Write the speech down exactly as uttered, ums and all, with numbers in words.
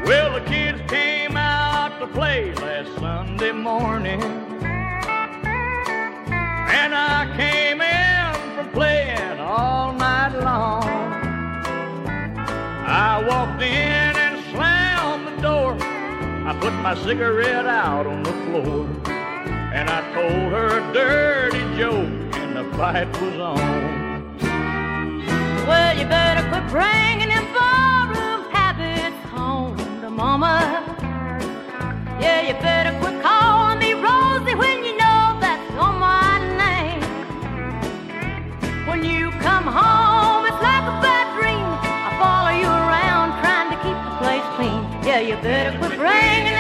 Well, the kids came out to play last Sunday morning, and I came in from playing all night long. I walked in and slammed the door. I put my cigarette out on the floor, and I told her a dirty joke, and the fight was on. Well, you better quit bringing them ballroom habits home to Mama. Yeah, you better quit calling me Rosie when you know that's not my name. When you come home, it's like a bad dream. I follow you around trying to keep the place clean. Yeah, you better quit bringing